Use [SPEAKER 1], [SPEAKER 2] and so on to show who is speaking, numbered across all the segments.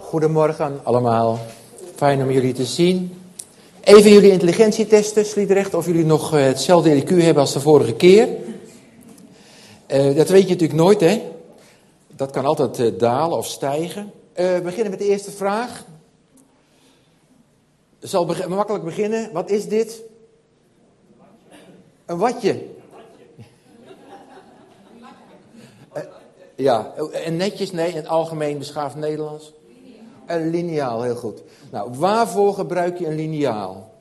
[SPEAKER 1] Goedemorgen allemaal. Fijn om jullie te zien. Even jullie intelligentietesten, Sliedrecht, of jullie nog hetzelfde IQ hebben als de vorige keer. Dat weet je natuurlijk nooit, hè. Dat kan altijd dalen of stijgen. We beginnen met de eerste vraag. Ik zal makkelijk beginnen. Wat is dit? Een watje. Ja, en netjes, nee, in het algemeen beschaafd Nederlands. Een liniaal, heel goed. Nou, waarvoor gebruik je een liniaal?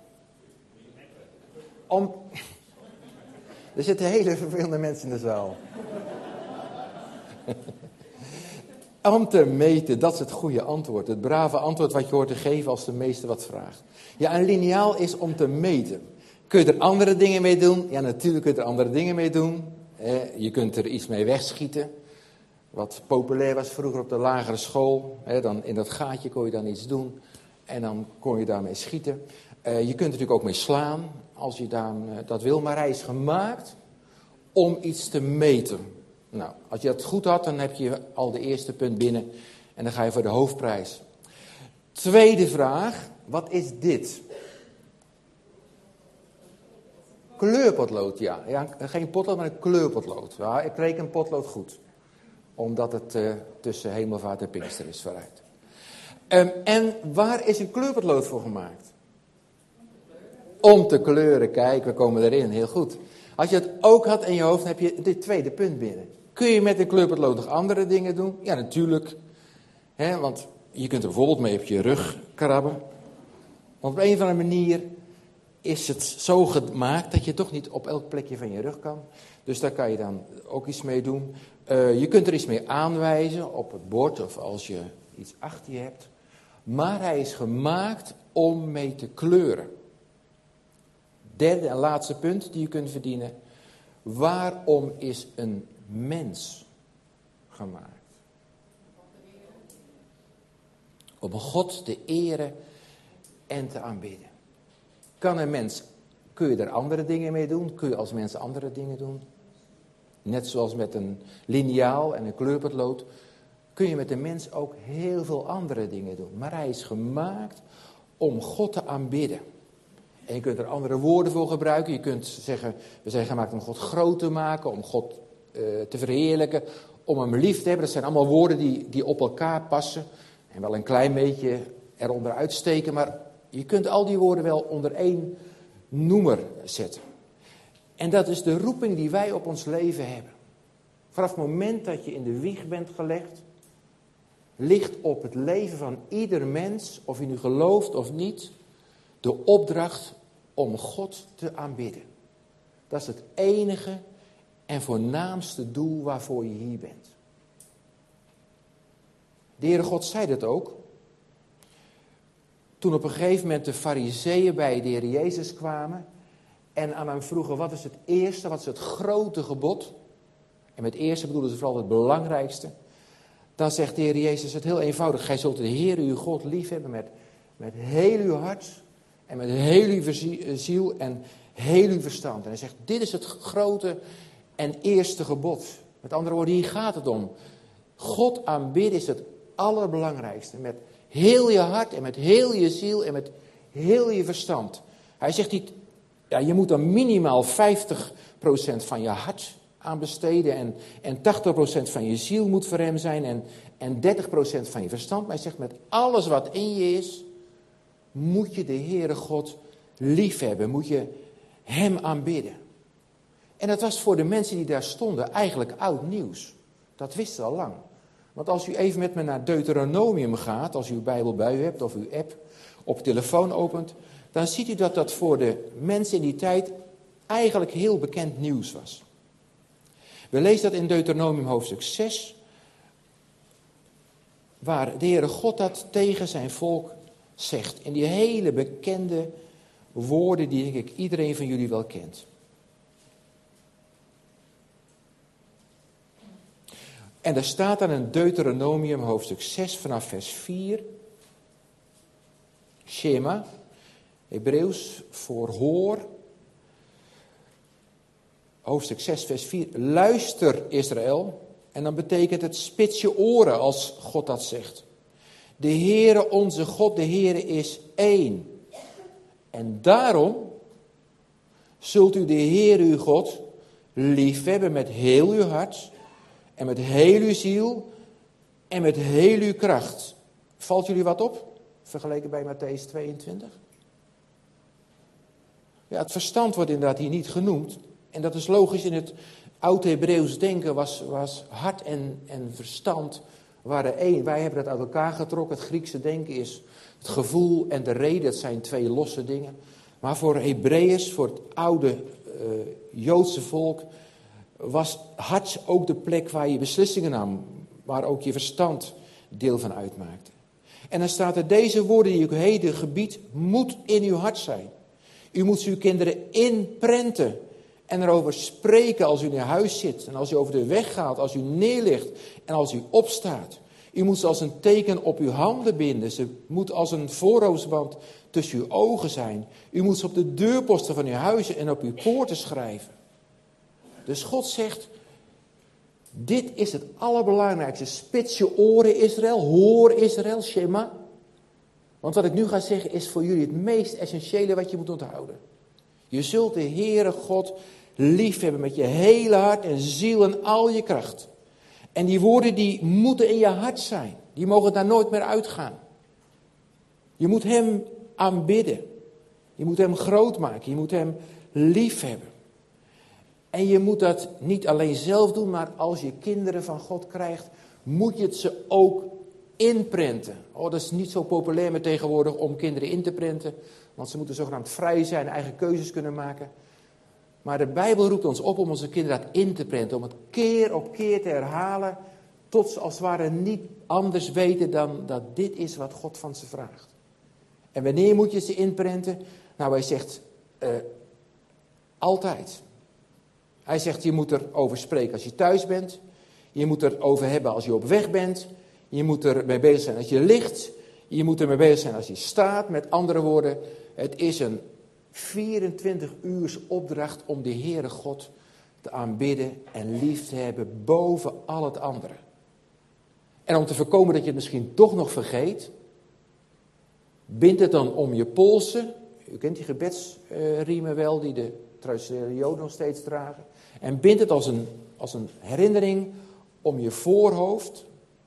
[SPEAKER 1] Er zitten hele vervelende mensen in de zaal. Om te meten, dat is het goede antwoord. Het brave antwoord wat je hoort te geven als de meester wat vraagt. Ja, een liniaal is om te meten. Kun je er andere dingen mee doen? Ja, natuurlijk kun je er andere dingen mee doen. Je kunt er iets mee wegschieten. Wat populair was vroeger op de lagere school. Dan in dat gaatje kon je dan iets doen. En dan kon je daarmee schieten. Je kunt er natuurlijk ook mee slaan. Als je dat wil. Maar hij is gemaakt om iets te meten. Nou, als je dat goed had, dan heb je al de eerste punt binnen. En dan ga je voor de hoofdprijs. Tweede vraag. Wat is dit? Kleurpotlood, ja. Geen potlood, maar een kleurpotlood. Ja, ik reken een potlood goed. Omdat het tussen Hemelvaart en Pinkster is vooruit. En waar is een kleurpotlood voor gemaakt? Om te kleuren. Kijk, we komen erin. Heel goed. Als je het ook had in je hoofd, dan heb je dit tweede punt binnen. Kun je met een kleurpotlood nog andere dingen doen? Ja, natuurlijk. Want je kunt er bijvoorbeeld mee op je rug krabben. Want op een of andere manier is het zo gemaakt dat je toch niet op elk plekje van je rug kan. Dus daar kan je dan ook iets mee doen. Je kunt er iets mee aanwijzen op het bord of als je iets achter je hebt. Maar hij is gemaakt om mee te kleuren. Derde en laatste punt die je kunt verdienen. Waarom is een mens gemaakt? Om God te eren en te aanbidden. Kun je er andere dingen mee doen? Kun je als mens andere dingen doen? Net zoals met een liniaal en een kleurpotlood kun je met de mens ook heel veel andere dingen doen. Maar hij is gemaakt om God te aanbidden. En je kunt er andere woorden voor gebruiken. Je kunt zeggen, we zijn gemaakt om God groot te maken, om God te verheerlijken, om hem lief te hebben. Dat zijn allemaal woorden die op elkaar passen. En wel een klein beetje eronder uitsteken, maar je kunt al die woorden wel onder één noemer zetten. En dat is de roeping die wij op ons leven hebben. Vanaf het moment dat je in de wieg bent gelegd, ligt op het leven van ieder mens, of je nu gelooft of niet, de opdracht om God te aanbidden. Dat is het enige en voornaamste doel waarvoor je hier bent. De Heere God zei dat ook. Toen op een gegeven moment de Farizeeën bij de Heer Jezus kwamen en aan hem vroegen, wat is het eerste, wat is het grote gebod? En met eerste bedoelen ze vooral het belangrijkste. Dan zegt de Heer Jezus het heel eenvoudig. Gij zult de Heer uw God lief hebben met heel uw hart en met heel uw ziel en heel uw verstand. En hij zegt, dit is het grote en eerste gebod. Met andere woorden, hier gaat het om. God aanbidden is het allerbelangrijkste. Met heel je hart en met heel je ziel en met heel je verstand. Hij zegt niet, ja, je moet dan minimaal 50% van je hart aan besteden en 80% van je ziel moet voor hem zijn en 30% van je verstand. Maar hij zegt, met alles wat in je is, moet je de Heere God lief hebben, moet je hem aanbidden. En dat was voor de mensen die daar stonden eigenlijk oud nieuws. Dat wisten ze al lang. Want als u even met me naar Deuteronomium gaat, als u uw Bijbel bij u hebt of uw app op telefoon opent, dan ziet u dat dat voor de mensen in die tijd eigenlijk heel bekend nieuws was. We lezen dat in Deuteronomium hoofdstuk 6, waar de Heere God dat tegen zijn volk zegt. In die hele bekende woorden die denk ik iedereen van jullie wel kent. En daar staat dan in Deuteronomium hoofdstuk 6 vanaf vers 4. Shema, Hebreeuws voor hoor. Hoofdstuk 6 vers 4. Luister Israël. En dan betekent het spits je oren als God dat zegt. De Heere onze God, de Heere is één. En daarom zult u de Heer uw God liefhebben met heel uw hart en met heel uw ziel en met heel uw kracht. Valt jullie wat op, vergeleken bij Mattheüs 22? Ja, het verstand wordt inderdaad hier niet genoemd. En dat is logisch, in het oud-Hebreeuws denken was hart en verstand waren één. Wij hebben dat uit elkaar getrokken. Het Griekse denken is het gevoel en de reden, dat zijn twee losse dingen. Maar voor Hebreeërs, voor het oude Joodse volk, was hart ook de plek waar je beslissingen nam, waar ook je verstand deel van uitmaakte. En dan staat er, deze woorden die ik heden gebied, moet in uw hart zijn. U moet ze uw kinderen inprenten en erover spreken als u naar huis zit en als u over de weg gaat, als u neerligt en als u opstaat. U moet ze als een teken op uw handen binden. Ze moet als een voorhoofdsband tussen uw ogen zijn. U moet ze op de deurposten van uw huizen en op uw poorten schrijven. Dus God zegt, dit is het allerbelangrijkste. Spits je oren Israël, hoor Israël, Shema. Want wat ik nu ga zeggen is voor jullie het meest essentiële wat je moet onthouden. Je zult de Heere God liefhebben met je hele hart en ziel en al je kracht. En die woorden die moeten in je hart zijn. Die mogen daar nooit meer uitgaan. Je moet hem aanbidden. Je moet hem groot maken. Je moet hem liefhebben. En je moet dat niet alleen zelf doen, maar als je kinderen van God krijgt, moet je het ze ook inprenten. Oh, dat is niet zo populair meer tegenwoordig om kinderen in te prenten. Want ze moeten zogenaamd vrij zijn, eigen keuzes kunnen maken. Maar de Bijbel roept ons op om onze kinderen dat in te prenten. Om het keer op keer te herhalen. Tot ze als het ware niet anders weten dan dat dit is wat God van ze vraagt. En wanneer moet je ze inprenten? Nou, hij zegt altijd. Hij zegt, je moet erover spreken als je thuis bent. Je moet erover hebben als je op weg bent. Je moet er mee bezig zijn als je ligt. Je moet er mee bezig zijn als je staat. Met andere woorden, het is een 24 uurs opdracht om de Heere God te aanbidden en lief te hebben boven al het andere. En om te voorkomen dat je het misschien toch nog vergeet, bind het dan om je polsen. U kent die gebedsriemen wel, die de traditionele Joden nog steeds dragen. En bind het als een herinnering om je voorhoofd.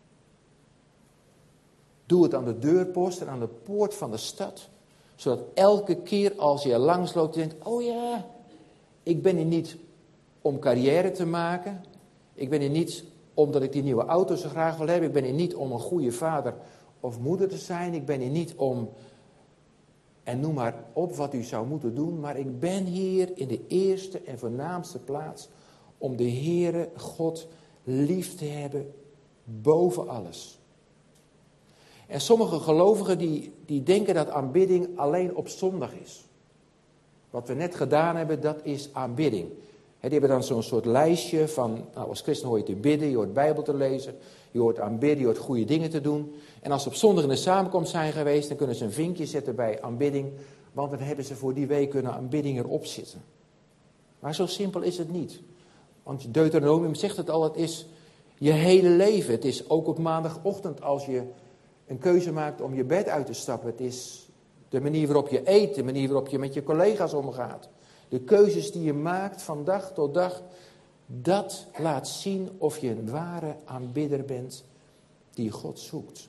[SPEAKER 1] Doe het aan de deurpost en aan de poort van de stad. Zodat elke keer als je er langs loopt, je denkt, oh ja, ik ben hier niet om carrière te maken. Ik ben hier niet omdat ik die nieuwe auto zo graag wil hebben. Ik ben hier niet om een goede vader of moeder te zijn. Ik ben hier niet om, en noem maar op wat u zou moeten doen. Maar ik ben hier in de eerste en voornaamste plaats om de Heere God lief te hebben boven alles. En sommige gelovigen die denken dat aanbidding alleen op zondag is. Wat we net gedaan hebben, dat is aanbidding. Die hebben dan zo'n soort lijstje van, nou, als christen hoor je te bidden, je hoort Bijbel te lezen, je hoort aanbidden, je hoort goede dingen te doen. En als ze op zondag in de samenkomst zijn geweest, dan kunnen ze een vinkje zetten bij aanbidding, want dan hebben ze voor die week hun aanbidding erop zitten. Maar zo simpel is het niet. Want Deuteronomium zegt het al, het is je hele leven. Het is ook op maandagochtend als je een keuze maakt om je bed uit te stappen. Het is de manier waarop je eet, de manier waarop je met je collega's omgaat. De keuzes die je maakt van dag tot dag, dat laat zien of je een ware aanbidder bent die God zoekt.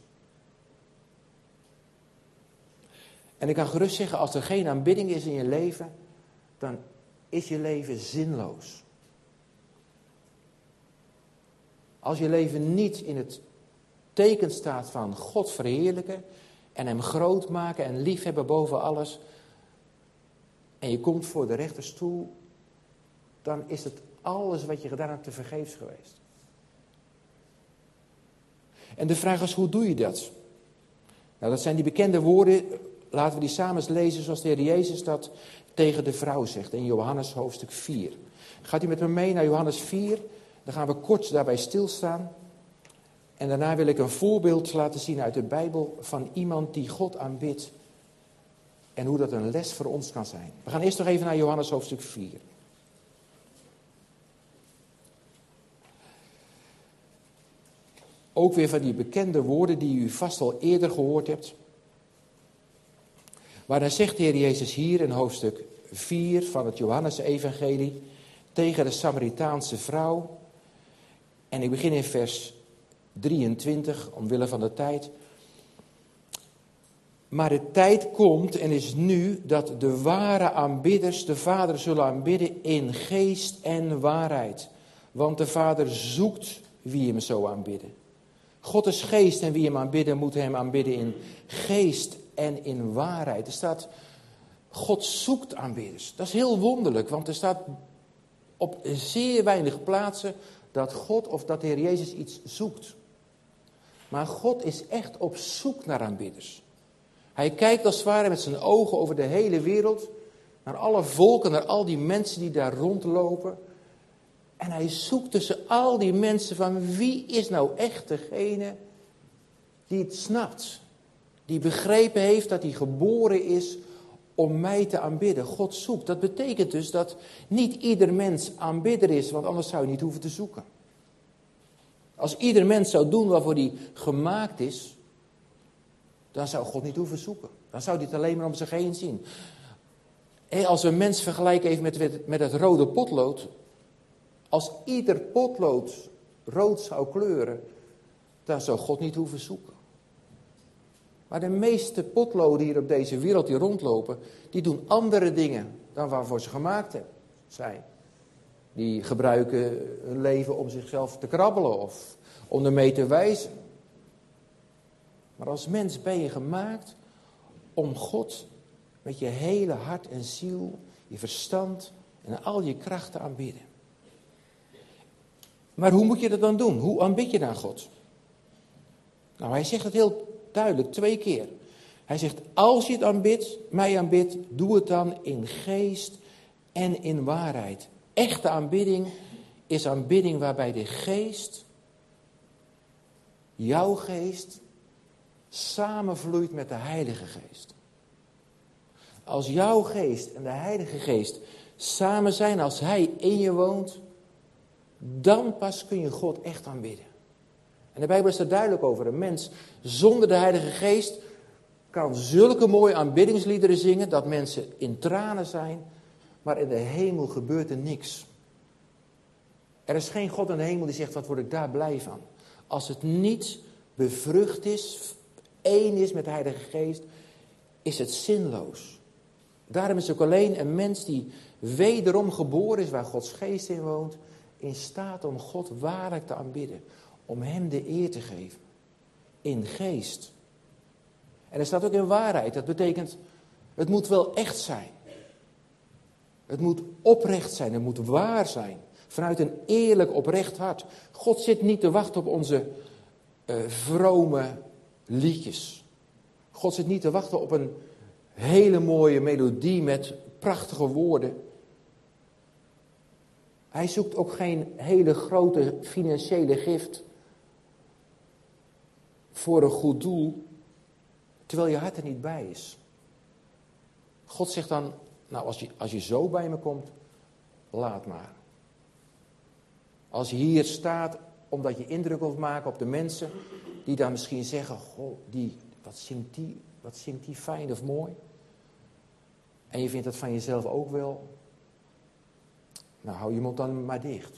[SPEAKER 1] En ik kan gerust zeggen, als er geen aanbidding is in je leven, dan is je leven zinloos. Als je leven niet in het teken staat van God verheerlijken en hem groot maken en liefhebben boven alles, en je komt voor de rechterstoel, dan is het alles wat je gedaan hebt tevergeefs geweest. En de vraag is, hoe doe je dat? Nou, dat zijn die bekende woorden, laten we die samen eens lezen zoals de Heer Jezus dat tegen de vrouw zegt in Johannes hoofdstuk 4. Gaat u met me mee naar Johannes 4, dan gaan we kort daarbij stilstaan. En daarna wil ik een voorbeeld laten zien uit de Bijbel van iemand die God aanbidt. En hoe dat een les voor ons kan zijn. We gaan eerst nog even naar Johannes hoofdstuk 4. Ook weer van die bekende woorden die u vast al eerder gehoord hebt. Maar dan zegt de Heer Jezus hier in hoofdstuk 4 van het Johannesevangelie tegen de Samaritaanse vrouw. En ik begin in vers 23, omwille van de tijd. Maar de tijd komt en is nu dat de ware aanbidders de Vader zullen aanbidden in geest en waarheid. Want de Vader zoekt wie hem zo aanbidden. God is geest en wie hem aanbidden moet hem aanbidden in geest en in waarheid. Er staat, God zoekt aanbidders. Dat is heel wonderlijk, want er staat op zeer weinig plaatsen dat God of dat de Heer Jezus iets zoekt. Maar God is echt op zoek naar aanbidders. Hij kijkt als het ware met zijn ogen over de hele wereld, naar alle volken, naar al die mensen die daar rondlopen. En hij zoekt tussen al die mensen van wie is nou echt degene die het snapt. Die begrepen heeft dat hij geboren is om mij te aanbidden. God zoekt. Dat betekent dus dat niet ieder mens aanbidder is, want anders zou je niet hoeven te zoeken. Als ieder mens zou doen waarvoor hij gemaakt is, dan zou God niet hoeven zoeken. Dan zou hij het alleen maar om zich heen zien. Als we een mens vergelijken even met het rode potlood. Als ieder potlood rood zou kleuren, dan zou God niet hoeven zoeken. Maar de meeste potloden hier op deze wereld die rondlopen, die doen andere dingen dan waarvoor ze gemaakt zijn. Die gebruiken hun leven om zichzelf te krabbelen of om ermee te wijzen. Maar als mens ben je gemaakt om God met je hele hart en ziel, je verstand en al je kracht te aanbidden. Maar hoe moet je dat dan doen? Hoe aanbid je dan God? Nou, hij zegt het heel duidelijk 2 keer. Hij zegt, als je het aanbidt, mij aanbidt, doe het dan in geest en in waarheid. Echte aanbidding is aanbidding waarbij de geest, jouw geest, samenvloeit met de Heilige Geest. Als jouw geest en de Heilige Geest samen zijn, als Hij in je woont, dan pas kun je God echt aanbidden. En de Bijbel is er duidelijk over. Een mens zonder de Heilige Geest kan zulke mooie aanbiddingsliederen zingen dat mensen in tranen zijn, maar in de hemel gebeurt er niks. Er is geen God in de hemel die zegt, wat word ik daar blij van. Als het niet bevrucht is, één is met de Heilige Geest, is het zinloos. Daarom is ook alleen een mens die wederom geboren is, waar Gods Geest in woont, in staat om God waarlijk te aanbidden. Om hem de eer te geven. In geest. En er staat ook in waarheid. Dat betekent, het moet wel echt zijn. Het moet oprecht zijn. Het moet waar zijn. Vanuit een eerlijk, oprecht hart. God zit niet te wachten op onze vrome liedjes. God zit niet te wachten op een hele mooie melodie met prachtige woorden. Hij zoekt ook geen hele grote financiële gift voor een goed doel, terwijl je hart er niet bij is. God zegt dan, nou als je zo bij me komt, laat maar. Als je hier staat omdat je indruk wilt maken op de mensen die dan misschien zeggen, goh, wat zingt die fijn of mooi. En je vindt dat van jezelf ook wel. Nou, hou je mond dan maar dicht.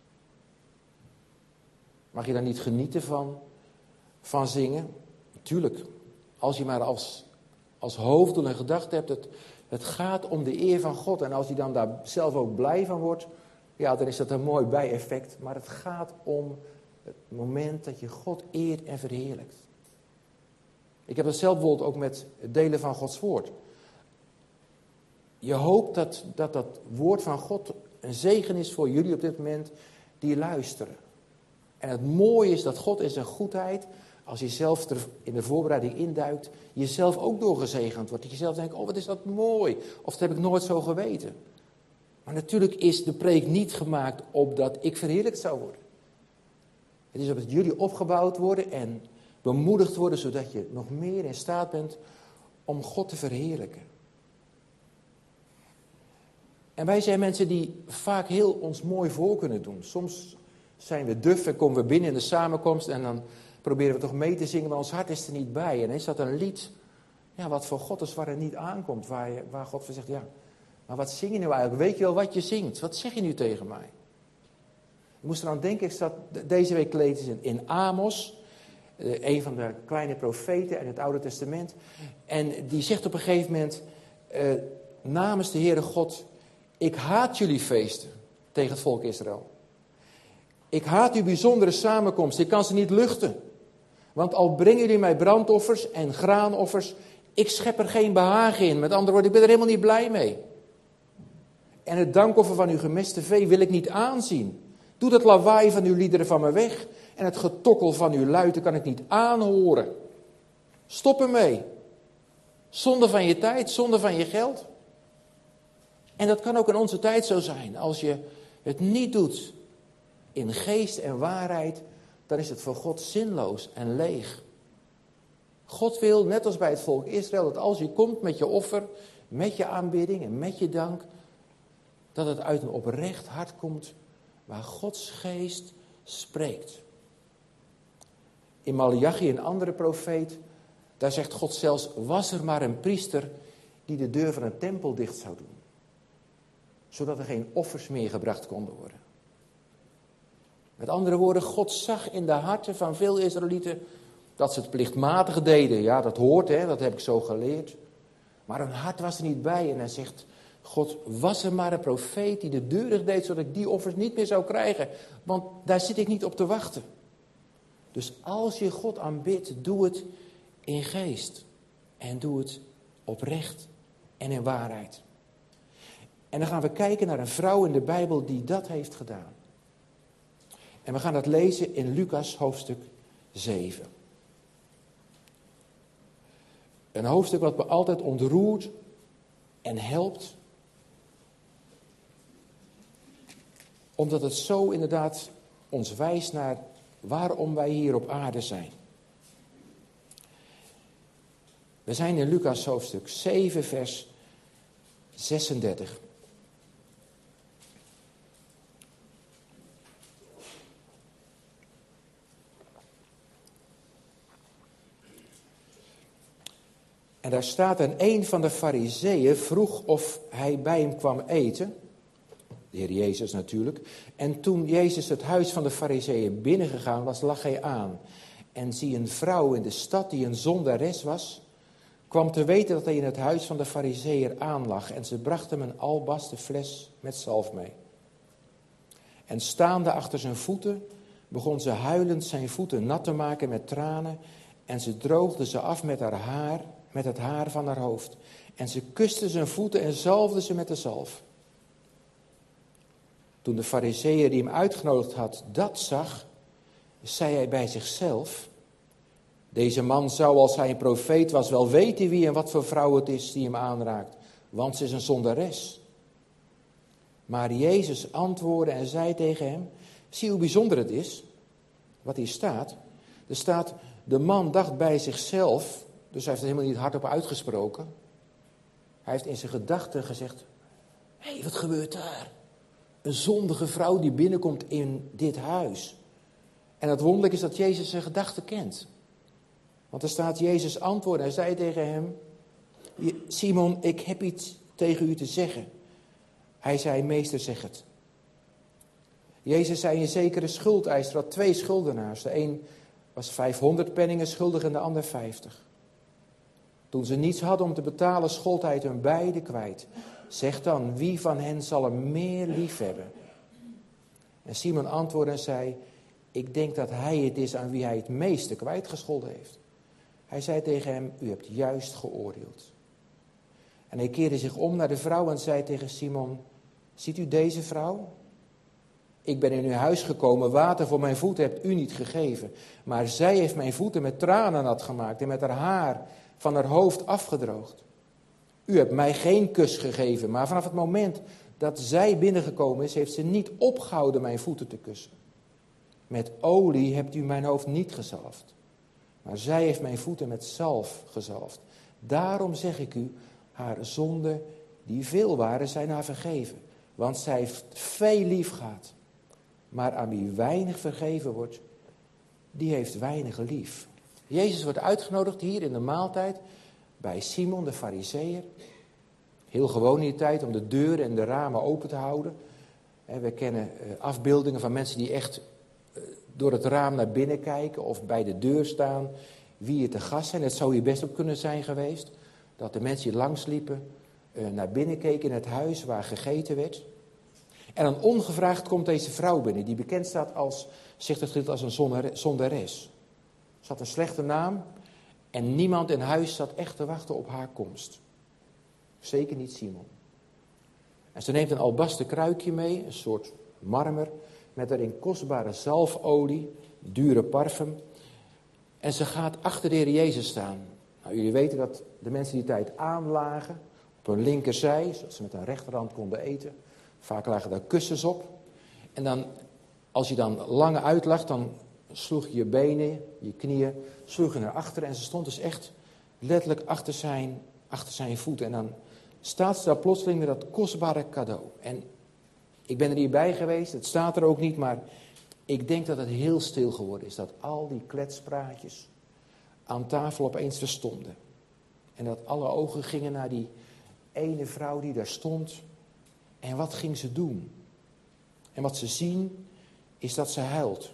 [SPEAKER 1] Mag je dan niet genieten van zingen? Natuurlijk. Als je maar als hoofddoel en gedachte hebt, het gaat om de eer van God. En als je dan daar zelf ook blij van wordt, ja, dan is dat een mooi bijeffect. Maar het gaat om het moment dat je God eert en verheerlijkt. Ik heb dat zelf bijvoorbeeld ook met het delen van Gods woord. Je hoopt dat woord van God een zegen is voor jullie op dit moment die luisteren. En het mooie is dat God in zijn goedheid, als je zelf er in de voorbereiding induikt, jezelf ook doorgezegend wordt. Dat je zelf denkt, oh wat is dat mooi. Of dat heb ik nooit zo geweten. Maar natuurlijk is de preek niet gemaakt opdat ik verheerlijkt zou worden. Het is opdat jullie opgebouwd worden en bemoedigd worden, zodat je nog meer in staat bent om God te verheerlijken. En wij zijn mensen die vaak heel ons mooi voor kunnen doen. Soms zijn we duf en komen we binnen in de samenkomst en dan proberen we toch mee te zingen, maar ons hart is er niet bij. En is dat een lied, ja, wat voor God is waar het niet aankomt. Waar God van zegt, ja, maar wat zing je nu eigenlijk? Weet je wel wat je zingt? Wat zeg je nu tegen mij? Ik moest eraan denken, ik zat deze week gelezen in Amos, een van de kleine profeten in het Oude Testament. En die zegt op een gegeven moment, namens de Heere God, ik haat jullie feesten tegen het volk Israël. Ik haat uw bijzondere samenkomst, ik kan ze niet luchten. Want al brengen jullie mij brandoffers en graanoffers, ik schep er geen behagen in. Met andere woorden, ik ben er helemaal niet blij mee. En het dankoffer van uw gemeste vee wil ik niet aanzien. Doe dat lawaai van uw liederen van me weg. En het getokkel van uw luiten kan ik niet aanhoren. Stop ermee. Zonde van je tijd, zonde van je geld. En dat kan ook in onze tijd zo zijn. Als je het niet doet in geest en waarheid, dan is het voor God zinloos en leeg. God wil, net als bij het volk Israël, dat als je komt met je offer, met je aanbidding en met je dank, dat het uit een oprecht hart komt waar Gods geest spreekt. In Maleachi, een andere profeet, daar zegt God zelfs, was er maar een priester die de deur van een tempel dicht zou doen. Zodat er geen offers meer gebracht konden worden. Met andere woorden, God zag in de harten van veel Israëlieten dat ze het plichtmatig deden. Ja, dat hoort, hè, dat heb ik zo geleerd. Maar hun hart was er niet bij. En hij zegt, God, was er maar een profeet die de deur dicht deed, zodat ik die offers niet meer zou krijgen. Want daar zit ik niet op te wachten. Dus als je God aanbidt, doe het in geest. En doe het oprecht en in waarheid. En dan gaan we kijken naar een vrouw in de Bijbel die dat heeft gedaan. En we gaan dat lezen in Lucas hoofdstuk 7. Een hoofdstuk wat me altijd ontroert en helpt. Omdat het zo inderdaad ons wijst naar waarom wij hier op aarde zijn. We zijn in Lucas hoofdstuk 7 vers 36. En daar staat, en een van de Farizeeën vroeg of hij bij hem kwam eten. De Heer Jezus natuurlijk. En toen Jezus het huis van de Farizeeën binnengegaan was, lag hij aan. En zie, een vrouw in de stad die een zondares was, kwam te weten dat hij in het huis van de Farizeeër aanlag. En ze bracht hem een albasten fles met zalf mee. En staande achter zijn voeten begon ze huilend zijn voeten nat te maken met tranen. En ze droogde ze af met haar haar, met het haar van haar hoofd. En ze kuste zijn voeten en zalfde ze met de zalf. Toen de Farizeeër die hem uitgenodigd had dat zag, zei hij bij zichzelf, deze man zou, als hij een profeet was, wel weten wie en wat voor vrouw het is die hem aanraakt, want ze is een zondares. Maar Jezus antwoordde en zei tegen hem, zie hoe bijzonder het is, wat hier staat. Er staat, de man dacht bij zichzelf, dus hij heeft het helemaal niet hardop uitgesproken. Hij heeft in zijn gedachten gezegd, hé, wat gebeurt daar? Een zondige vrouw die binnenkomt in dit huis. En het wonderlijke is dat Jezus zijn gedachten kent. Want er staat, Jezus antwoordde en zei tegen hem, Simon, ik heb iets tegen u te zeggen. Hij zei, meester, zeg het. Jezus zei, een zekere schuldeiser had 2 schuldenaars. De een was 500 penningen schuldig en de ander 50. Toen ze niets hadden om te betalen, schold hij het hun beiden kwijt. Zeg dan, wie van hen zal hem meer lief hebben? En Simon antwoordde en zei, ik denk dat hij het is aan wie hij het meeste kwijtgescholden heeft. Hij zei tegen hem, u hebt juist geoordeeld. En hij keerde zich om naar de vrouw en zei tegen Simon, ziet u deze vrouw? Ik ben in uw huis gekomen, water voor mijn voeten hebt u niet gegeven. Maar zij heeft mijn voeten met tranen nat gemaakt en met haar haar van haar hoofd afgedroogd. U hebt mij geen kus gegeven, maar vanaf het moment dat zij binnengekomen is, heeft ze niet opgehouden mijn voeten te kussen. Met olie hebt u mijn hoofd niet gezalfd, maar zij heeft mijn voeten met zalf gezalfd. Daarom zeg ik u, haar zonden die veel waren, zijn haar vergeven. Want zij heeft veel lief gehad. Maar aan wie weinig vergeven wordt, die heeft weinig lief. Jezus wordt uitgenodigd hier in de maaltijd bij Simon de Farizeeër. Heel gewoon in die tijd om de deuren en de ramen open te houden. We kennen afbeeldingen van mensen die echt door het raam naar binnen kijken of bij de deur staan wie er te gast zijn. Het zou hier best op kunnen zijn geweest dat de mensen die langs liepen naar binnen keken in het huis waar gegeten werd. En dan ongevraagd komt deze vrouw binnen die bekend staat als, zegt het gedeelte, als een zondares. Ze had een slechte naam en niemand in huis zat echt te wachten op haar komst. Zeker niet Simon. En ze neemt een albasten kruikje mee, een soort marmer, met erin kostbare zalfolie, dure parfum. En ze gaat achter de Heer Jezus staan. Nou, jullie weten dat de mensen die tijd aanlagen, op hun linkerzij, zodat ze met een rechterhand konden eten. Vaak lagen daar kussens op. En dan, als je dan lang uitlag, dan sloeg je je benen, je knieën, sloeg je naar achteren. En ze stond dus echt letterlijk achter zijn voeten. En dan staat ze daar plotseling met dat kostbare cadeau. En ik ben er niet bij geweest, het staat er ook niet, maar ik denk dat het heel stil geworden is. Dat al die kletspraatjes aan tafel opeens verstonden. En dat alle ogen gingen naar die ene vrouw die daar stond. En wat ging ze doen? En wat ze zien is dat ze huilt.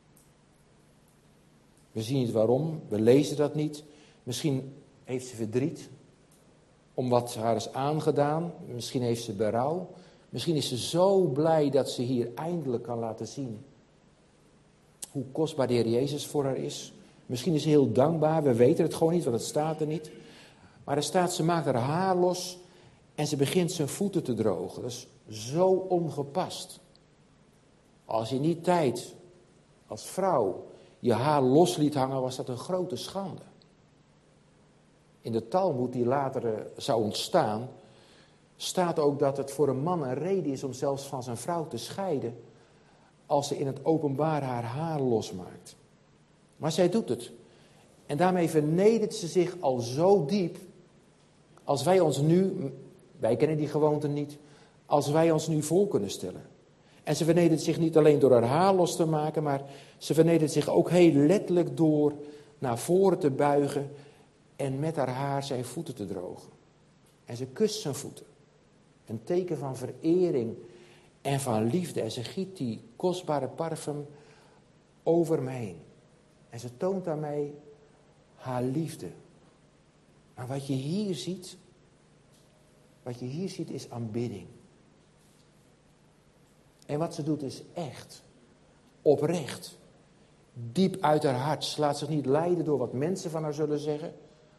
[SPEAKER 1] We zien niet waarom, we lezen dat niet. Misschien heeft ze verdriet om wat haar is aangedaan. Misschien heeft ze berouw. Misschien is ze zo blij dat ze hier eindelijk kan laten zien hoe kostbaar de Heer Jezus voor haar is. Misschien is ze heel dankbaar, we weten het gewoon niet, want het staat er niet. Maar er staat, ze maakt haar haar los en ze begint zijn voeten te drogen. Dat is zo ongepast. Als je in die tijd als vrouw je haar los liet hangen, was dat een grote schande. In de Talmoed die later zou ontstaan, staat ook dat het voor een man een reden is om zelfs van zijn vrouw te scheiden als ze in het openbaar haar haar losmaakt. Maar zij doet het. En daarmee vernedert ze zich al zo diep, als wij ons nu, wij kennen die gewoonte niet, als wij ons nu voor kunnen stellen. En ze vernedert zich niet alleen door haar haar los te maken, maar ze vernedert zich ook heel letterlijk door naar voren te buigen en met haar haar zijn voeten te drogen. En ze kust zijn voeten. Een teken van verering en van liefde. En ze giet die kostbare parfum over me heen. En ze toont aan mij haar liefde. Maar wat je hier ziet is aanbidding. En wat ze doet is echt, oprecht, diep uit haar hart. Ze laat zich niet leiden door wat mensen van haar zullen zeggen.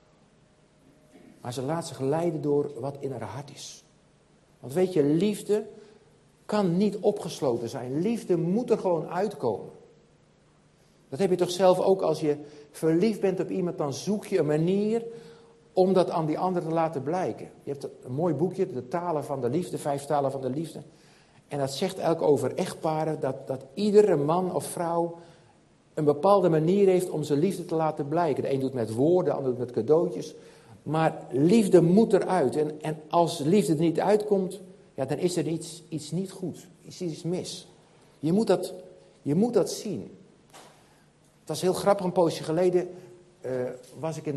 [SPEAKER 1] Maar ze laat zich leiden door wat in haar hart is. Want weet je, liefde kan niet opgesloten zijn. Liefde moet er gewoon uitkomen. Dat heb je toch zelf ook als je verliefd bent op iemand, dan zoek je een manier om dat aan die ander te laten blijken. Je hebt een mooi boekje, de talen van de liefde, 5 talen van de liefde. En dat zegt eigenlijk over echtparen dat iedere man of vrouw een bepaalde manier heeft om zijn liefde te laten blijken. De een doet met woorden, de ander doet met cadeautjes. Maar liefde moet eruit. En als liefde er niet uitkomt, ja, dan is er iets niet goed. Iets mis. Je moet dat zien. Het was heel grappig, een poosje geleden was ik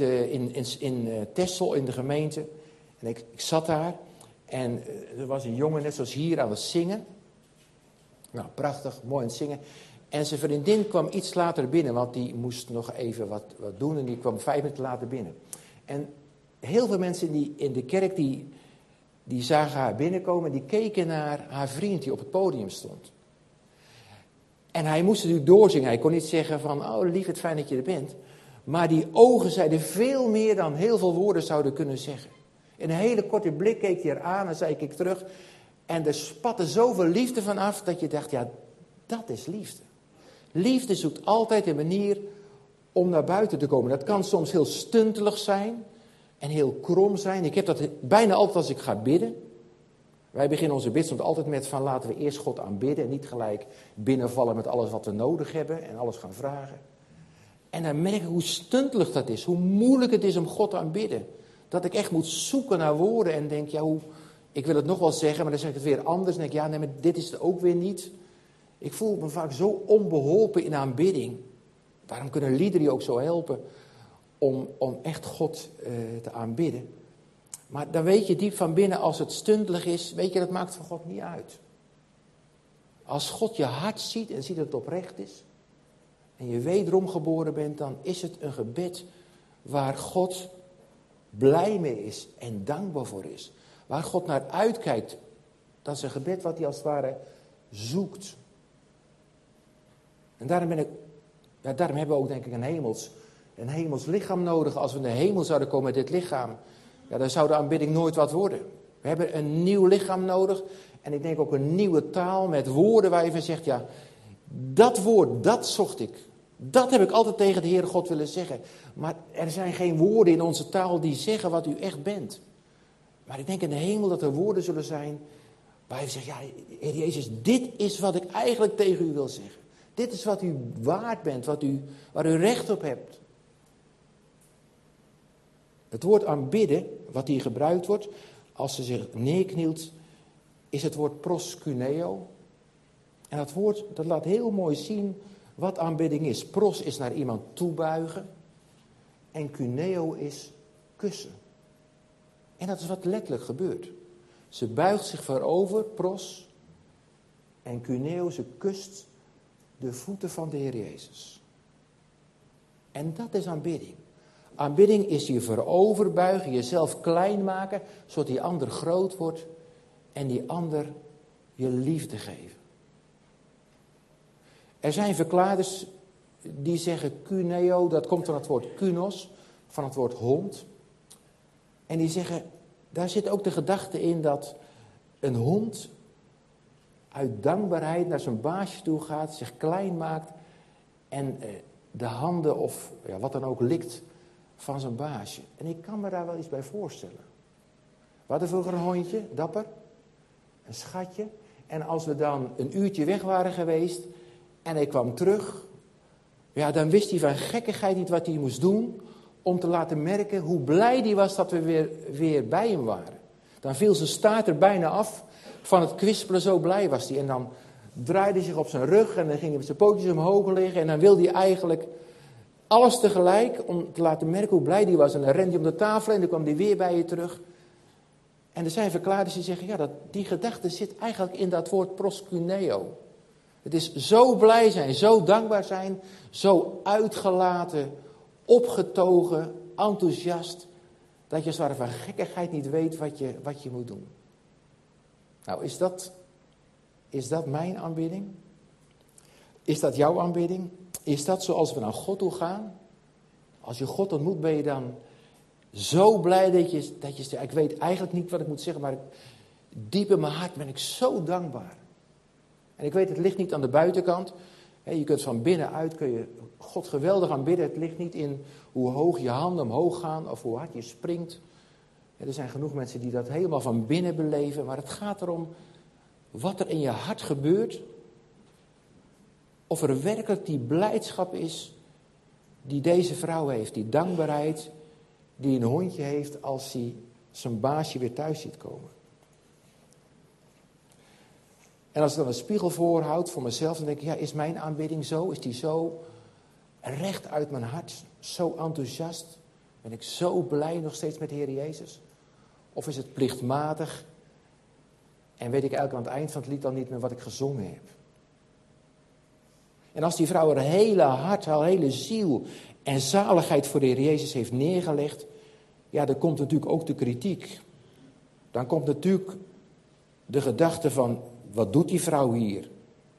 [SPEAKER 1] in Texel in de gemeente. En ik zat daar. En er was een jongen, net zoals hier, aan het zingen. Nou, prachtig, mooi aan het zingen. En zijn vriendin kwam iets later binnen, want die moest nog even wat doen. En die kwam 5 minuten later binnen. En heel veel mensen in de kerk, die zagen haar binnenkomen. Die keken naar haar vriend die op het podium stond. En hij moest natuurlijk doorzingen. Hij kon niet zeggen van, oh lief, het fijn dat je er bent. Maar die ogen zeiden veel meer dan heel veel woorden zouden kunnen zeggen. In een hele korte blik keek hij haar aan en zei ik terug. En er spatte zoveel liefde van af dat je dacht, ja, dat is liefde. Liefde zoekt altijd een manier om naar buiten te komen. Dat kan soms heel stuntelig zijn en heel krom zijn. Ik heb dat bijna altijd als ik ga bidden. Wij beginnen onze bidstond altijd met van laten we eerst God aanbidden en niet gelijk binnenvallen met alles wat we nodig hebben en alles gaan vragen. En dan merk ik hoe stuntelig dat is, hoe moeilijk het is om God te aanbidden. Dat ik echt moet zoeken naar woorden en denk, ja, ik wil het nog wel zeggen, maar dan zeg ik het weer anders. En denk ik, ja, nee, maar dit is het ook weer niet. Ik voel me vaak zo onbeholpen in aanbidding. Daarom kunnen liederen je ook zo helpen om echt God te aanbidden. Maar dan weet je diep van binnen, als het stuntelig is, weet je, dat maakt voor God niet uit. Als God je hart ziet en ziet dat het oprecht is, en je wederom geboren bent, dan is het een gebed waar God blij mee is en dankbaar voor is. Waar God naar uitkijkt. Dat is een gebed wat hij als het ware zoekt. En daarom hebben we ook denk ik een hemels lichaam nodig. Als we in de hemel zouden komen met dit lichaam, ja, dan zou de aanbidding nooit wat worden. We hebben een nieuw lichaam nodig. En ik denk ook een nieuwe taal met woorden waar je van zegt, ja, dat woord, dat zocht ik. Dat heb ik altijd tegen de Heere God willen zeggen. Maar er zijn geen woorden in onze taal die zeggen wat u echt bent. Maar ik denk in de hemel dat er woorden zullen zijn waar je zegt, ja, Heer Jezus, dit is wat ik eigenlijk tegen u wil zeggen. Dit is wat u waard bent, waar u recht op hebt. Het woord aanbidden, wat hier gebruikt wordt, als ze zich neerknielt, is het woord proskuneo. En dat woord, dat laat heel mooi zien wat aanbidding is. Pros is naar iemand toebuigen. En cuneo is kussen. En dat is wat letterlijk gebeurt. Ze buigt zich voorover, pros. En cuneo, ze kust de voeten van de Heer Jezus. En dat is aanbidding. Aanbidding is je vooroverbuigen, jezelf klein maken, zodat die ander groot wordt en die ander je liefde geven. Er zijn verklaarders die zeggen cuneo, dat komt van het woord kunos, van het woord hond. En die zeggen, daar zit ook de gedachte in dat een hond uit dankbaarheid naar zijn baasje toe gaat, zich klein maakt en de handen of ja, wat dan ook likt van zijn baasje. En ik kan me daar wel iets bij voorstellen. We hadden vroeger een hondje, dapper, een schatje. En als we dan een uurtje weg waren geweest en hij kwam terug, ja, dan wist hij van gekkigheid niet wat hij moest doen om te laten merken hoe blij hij was dat we weer bij hem waren. Dan viel zijn staart er bijna af van het kwispelen, zo blij was hij. En dan draaide hij zich op zijn rug en dan ging hij met zijn pootjes omhoog liggen en dan wilde hij eigenlijk alles tegelijk om te laten merken hoe blij hij was. En dan rende hij om de tafel en dan kwam hij weer bij je terug. En er zijn verklaarders die zeggen, ja, die gedachte zit eigenlijk in dat woord proskuneo. Het is zo blij zijn, zo dankbaar zijn, zo uitgelaten, opgetogen, enthousiast, dat je als het ware van gekkigheid niet weet wat je moet doen. Nou, is dat mijn aanbidding? Is dat jouw aanbidding? Is dat zoals we naar God toe gaan? Als je God ontmoet, ben je dan zo blij dat je zegt, ik weet eigenlijk niet wat ik moet zeggen, maar diep in mijn hart ben ik zo dankbaar. En ik weet, het ligt niet aan de buitenkant. Je kunt van binnenuit, kun je God geweldig aanbidden. Het ligt niet in hoe hoog je handen omhoog gaan of hoe hard je springt. Er zijn genoeg mensen die dat helemaal van binnen beleven. Maar het gaat erom wat er in je hart gebeurt. Of er werkelijk die blijdschap is die deze vrouw heeft. Die dankbaarheid die een hondje heeft als hij zijn baasje weer thuis ziet komen. En als ik dan een spiegel voorhoud voor mezelf, dan denk ik, ja, is mijn aanbidding zo? Is die zo recht uit mijn hart? Zo enthousiast? Ben ik zo blij nog steeds met de Heer Jezus? Of is het plichtmatig? En weet ik eigenlijk aan het eind van het lied dan niet meer wat ik gezongen heb? En als die vrouw haar hele hart, haar hele ziel en zaligheid voor de Heer Jezus heeft neergelegd, ja, dan komt natuurlijk ook de kritiek. Dan komt natuurlijk de gedachte van, wat doet die vrouw hier?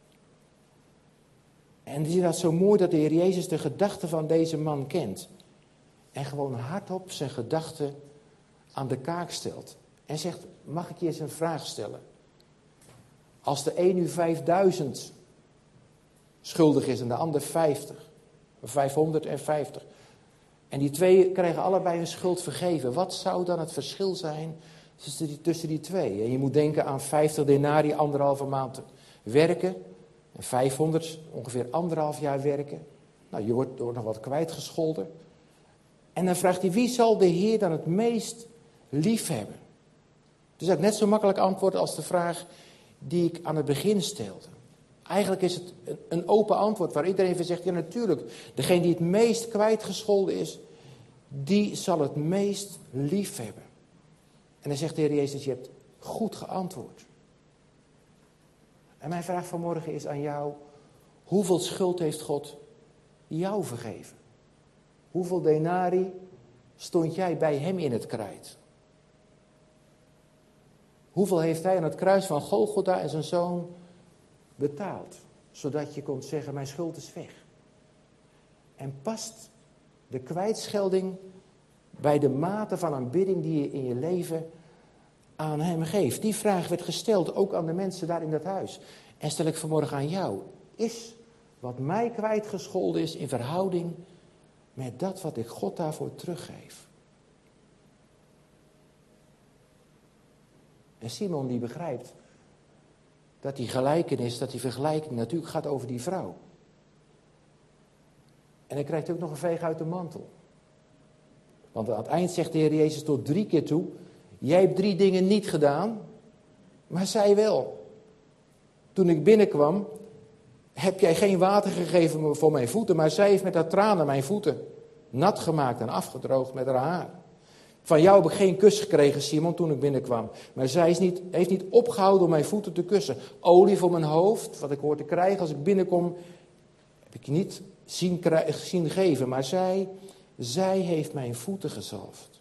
[SPEAKER 1] En het is dat zo mooi dat de Heer Jezus de gedachten van deze man kent. En gewoon hardop zijn gedachten aan de kaak stelt. En zegt, mag ik je eens een vraag stellen? Als de een nu 5000 schuldig is en de ander 50. 550. En die twee krijgen allebei hun schuld vergeven. Wat zou dan het verschil zijn tussen die twee? En je moet denken aan 50 denarii, 1,5 maand werken. En 500, ongeveer 1,5 jaar werken. Nou, je wordt nog wat kwijtgescholden. En dan vraagt hij, wie zal de Heer dan het meest lief hebben? Het is eigenlijk net zo makkelijk antwoord als de vraag die ik aan het begin stelde. Eigenlijk is het een open antwoord waar iedereen van zegt, ja natuurlijk, degene die het meest kwijtgescholden is, die zal het meest lief hebben. En dan zegt de Heer Jezus, je hebt goed geantwoord. En mijn vraag vanmorgen is aan jou, hoeveel schuld heeft God jou vergeven? Hoeveel denari stond jij bij hem in het krijt? Hoeveel heeft hij aan het kruis van Golgotha en zijn zoon betaald? Zodat je kon zeggen, mijn schuld is weg. En past de kwijtschelding bij de mate van aanbidding die je in je leven aan hem geeft? Die vraag werd gesteld ook aan de mensen daar in dat huis. En stel ik vanmorgen aan jou. Is wat mij kwijtgescholden is in verhouding met dat wat ik God daarvoor teruggeef? En Simon die begrijpt dat die gelijkenis, dat die vergelijking natuurlijk gaat over die vrouw. En hij krijgt ook nog een veeg uit de mantel. Want aan het eind zegt de Heer Jezus tot 3 keer toe, jij hebt 3 dingen niet gedaan, maar zij wel. Toen ik binnenkwam, heb jij geen water gegeven voor mijn voeten, maar zij heeft met haar tranen mijn voeten nat gemaakt en afgedroogd met haar haar. Van jou heb ik geen kus gekregen, Simon, toen ik binnenkwam. Maar zij heeft niet opgehouden om mijn voeten te kussen. Olie voor mijn hoofd, wat ik hoor te krijgen als ik binnenkom, heb ik niet zien geven. Maar zij heeft mijn voeten gezalfd.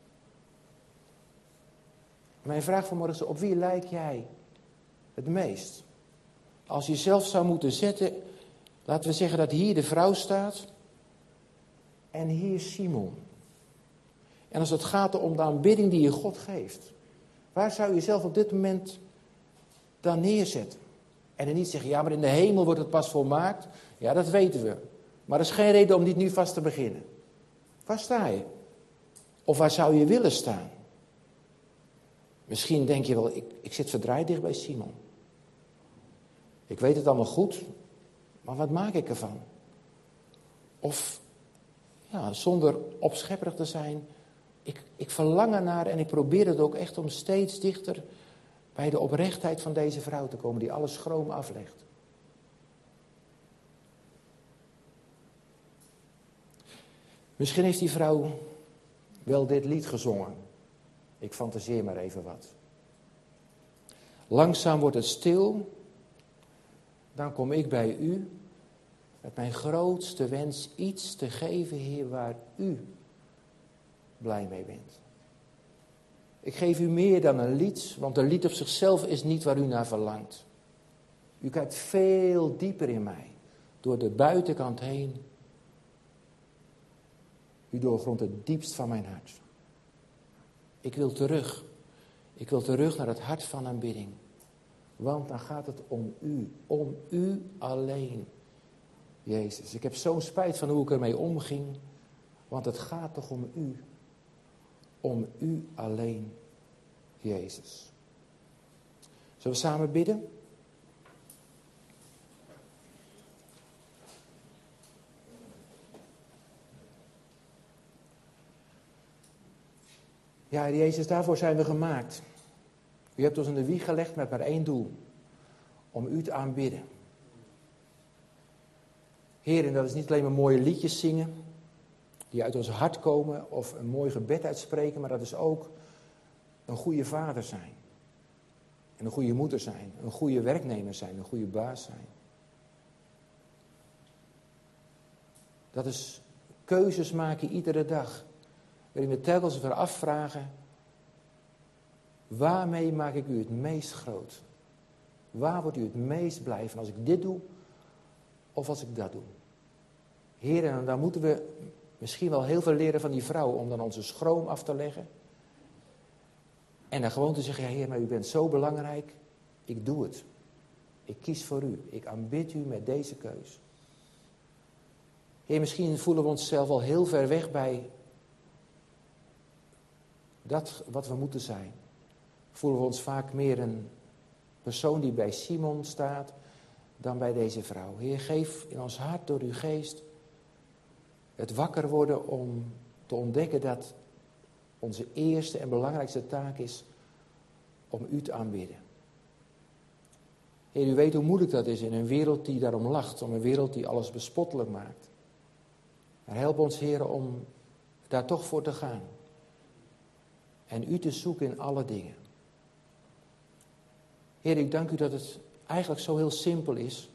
[SPEAKER 1] Mijn vraag vanmorgen is, op wie lijk jij het meest? Als je zelf zou moeten zetten, laten we zeggen dat hier de vrouw staat en hier Simon. En als het gaat om de aanbidding die je God geeft, waar zou je jezelf op dit moment dan neerzetten? En dan niet zeggen, ja, maar in de hemel wordt het pas volmaakt. Ja, dat weten we. Maar er is geen reden om niet nu vast te beginnen. Waar sta je? Of waar zou je willen staan? Misschien denk je wel, ik zit verdraaid dicht bij Simon. Ik weet het allemaal goed, maar wat maak ik ervan? Of, ja, zonder opschepperig te zijn, ik verlang ernaar en ik probeer het ook echt om steeds dichter bij de oprechtheid van deze vrouw te komen die alle schroom aflegt. Misschien heeft die vrouw wel dit lied gezongen. Ik fantaseer maar even wat. Langzaam wordt het stil, dan kom ik bij u met mijn grootste wens iets te geven, Heer, waar u blij mee bent. Ik geef u meer dan een lied, want een lied op zichzelf is niet waar u naar verlangt. U kijkt veel dieper in mij, door de buitenkant heen. U doorgrondt het diepst van mijn hart. Ik wil terug. Ik wil terug naar het hart van aanbidding. Want dan gaat het om u alleen, Jezus. Ik heb zo'n spijt van hoe ik ermee omging, want het gaat toch om u alleen, Jezus. Zullen we samen bidden? Ja, Heer Jezus, daarvoor zijn we gemaakt. U hebt ons in de wieg gelegd met maar één doel. Om u te aanbidden. Heer, en dat is niet alleen maar mooie liedjes zingen, die uit ons hart komen, of een mooi gebed uitspreken, maar dat is ook een goede vader zijn. En een goede moeder zijn. Een goede werknemer zijn. Een goede baas zijn. Dat is keuzes maken iedere dag. Waarin we telkens weer afvragen, waarmee maak ik u het meest groot? Waar wordt u het meest blij van als ik dit doe of als ik dat doe? Heer, en dan moeten we misschien wel heel veel leren van die vrouw om dan onze schroom af te leggen. En dan gewoon te zeggen, ja Heer, maar u bent zo belangrijk, ik doe het. Ik kies voor u, ik aanbid u met deze keus. Heer, misschien voelen we onszelf al heel ver weg bij dat wat we moeten zijn. Voelen we ons vaak meer een persoon die bij Simon staat dan bij deze vrouw. Heer, geef in ons hart door uw geest het wakker worden om te ontdekken dat onze eerste en belangrijkste taak is om u te aanbidden. Heer, u weet hoe moeilijk dat is in een wereld die daarom lacht, om een wereld die alles bespottelijk maakt. Maar help ons, Heer, om daar toch voor te gaan. En u te zoeken in alle dingen. Heer, ik dank u dat het eigenlijk zo heel simpel is.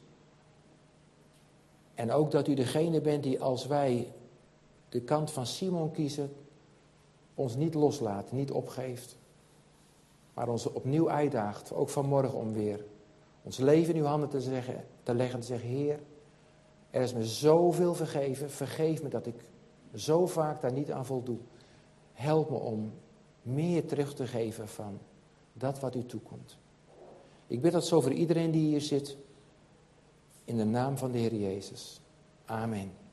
[SPEAKER 1] En ook dat u degene bent die, als wij de kant van Simon kiezen, ons niet loslaat, niet opgeeft. Maar ons opnieuw uitdaagt, ook vanmorgen, om weer ons leven in uw handen te leggen en te zeggen, Heer, er is me zoveel vergeven. Vergeef me dat ik zo vaak daar niet aan voldoe. Help me om meer terug te geven van dat wat u toekomt. Ik bid dat zo voor iedereen die hier zit. In de naam van de Heer Jezus. Amen.